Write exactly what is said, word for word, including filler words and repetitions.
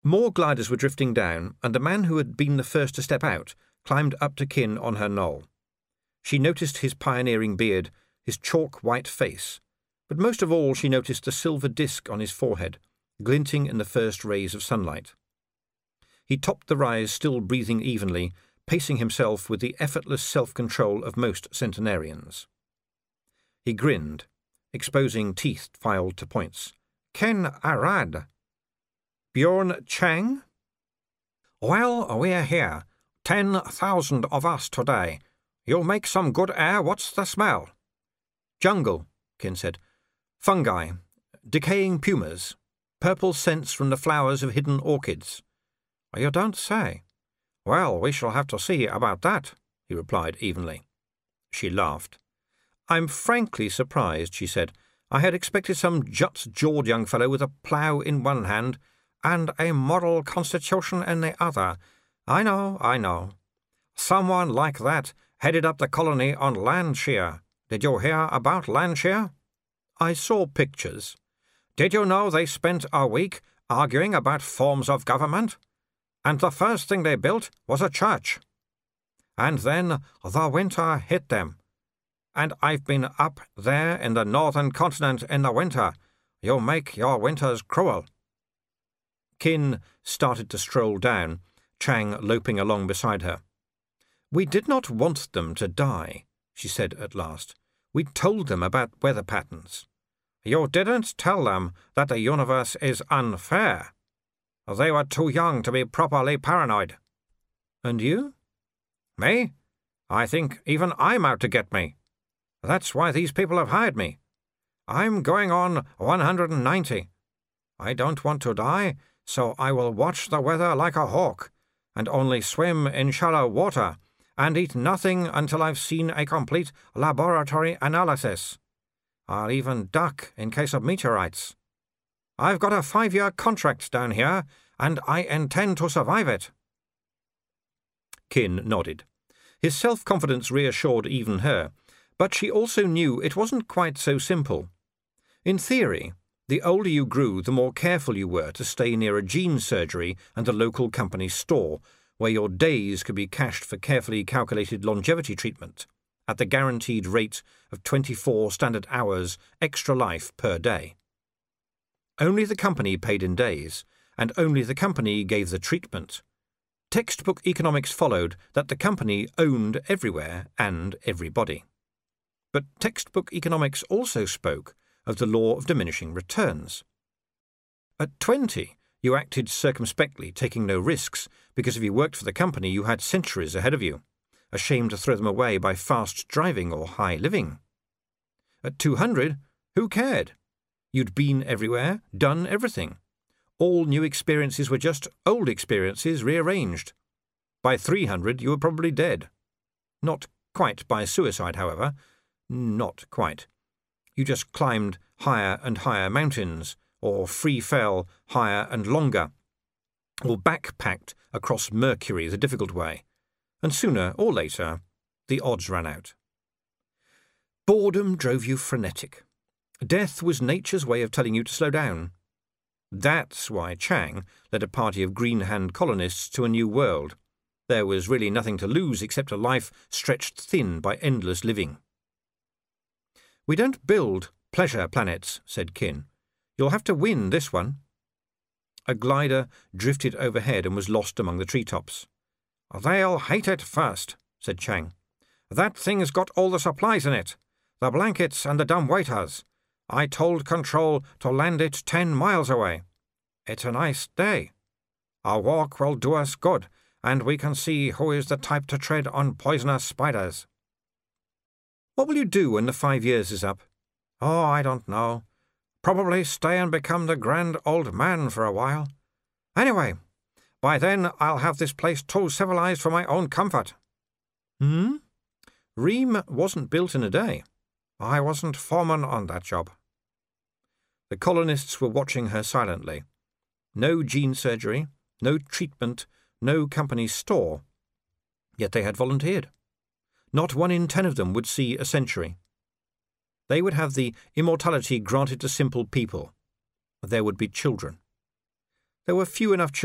More gliders were drifting down, and the man who had been the first to step out climbed up to Kin on her knoll. She noticed his pioneering beard, his chalk-white face, but most of all she noticed the silver disk on his forehead, glinting in the first rays of sunlight. He topped the rise, still breathing evenly, pacing himself with the effortless self-control of most centenarians. He grinned, exposing teeth filed to points. "Ken Arad." "Bjorn Chang?" "Well, we're here. Ten thousand of us today. You'll make some good air. What's the smell?" "Jungle," Kin said. "Fungi. Decaying pumas. Purple scents from the flowers of hidden orchids." "You don't say. Well, we shall have to see about that," he replied evenly. She laughed. "I'm frankly surprised," she said. "I had expected some jut-jawed young fellow with a plough in one hand and a moral constitution in the other. I know, I know. Someone like that headed up the colony on Landshire. Did you hear about Landshire?" "I saw pictures." "Did you know they spent a week arguing about forms of government? And the first thing they built was a church. And then the winter hit them. And I've been up there in the northern continent in the winter. You make your winters cruel." Kin started to stroll down, Chang loping along beside her. "We did not want them to die," she said at last. "We told them about weather patterns." "You didn't tell them that the universe is unfair. They were too young to be properly paranoid." "And you?" "Me? I think even I'm out to get me. That's why these people have hired me. I'm going on one hundred ninety. I don't want to die, so I will watch the weather like a hawk, and only swim in shallow water, and eat nothing until I've seen a complete laboratory analysis. I'll even duck in case of meteorites. I've got a five-year contract down here, and I intend to survive it." Kin nodded. His self-confidence reassured even her, but she also knew it wasn't quite so simple. In theory, the older you grew, the more careful you were to stay near a gene surgery and the local company store, where your days could be cashed for carefully calculated longevity treatment, at the guaranteed rate of twenty-four standard hours extra life per day. Only the company paid in days, and only the company gave the treatment. Textbook economics followed that the company owned everywhere and everybody. But textbook economics also spoke of the law of diminishing returns. At twenty, you acted circumspectly, taking no risks, because if you worked for the company you had centuries ahead of you, ashamed to throw them away by fast driving or high living. At two hundred, who cared? You'd been everywhere, done everything. All new experiences were just old experiences rearranged. By three hundred you were probably dead. Not quite by suicide, however. Not quite. You just climbed higher and higher mountains, or free fell higher and longer, or backpacked across Mercury the difficult way, and sooner or later the odds ran out. Boredom drove you frenetic. Death was nature's way of telling you to slow down. That's why Chang led a party of green hand colonists to a new world. There was really nothing to lose except a life stretched thin by endless living. "We don't build pleasure planets," said Kin. "You'll have to win this one." A glider drifted overhead and was lost among the treetops. "They'll hate it first," said Chang. "That thing's got all the supplies in it, the blankets and the dumb waiters. I told Control to land it ten miles away. It's a nice day. Our walk will do us good, and we can see who is the type to tread on poisonous spiders." "What will you do when the five years is up?" "Oh, I don't know. Probably stay and become the grand old man for a while. Anyway, by then I'll have this place too civilized for my own comfort." "Hmm? Ream wasn't built in a day." "I wasn't foreman on that job." The colonists were watching her silently. No gene surgery, no treatment, no company store. Yet they had volunteered. Not one in ten of them would see a century. They would have the immortality granted to simple people. There would be children. There were few enough children